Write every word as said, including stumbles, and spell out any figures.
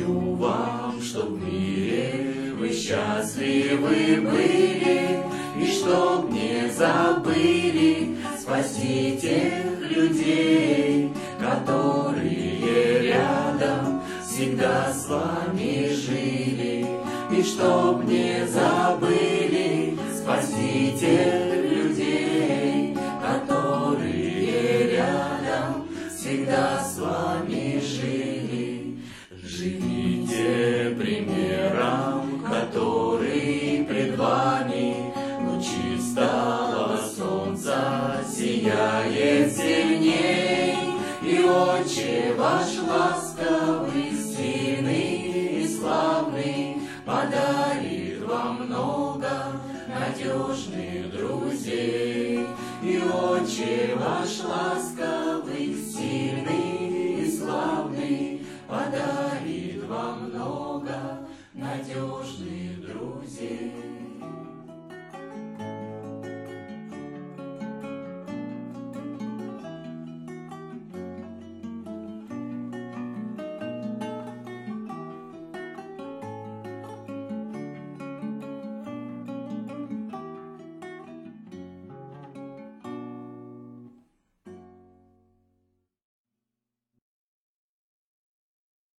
Хочу вам, чтоб в мире вы счастливы были, и чтоб не забыли спасти тех людей, которые рядом всегда с вами жили, и чтоб не забыли спасти тех людей, которые рядом всегда с вами жили. Живите примером, который пред вами лучи стало солнца сияет сильней, и Отче ваш ласковый, сильный и славный подарит вам много надежных друзей, и Отче ваш ласковый,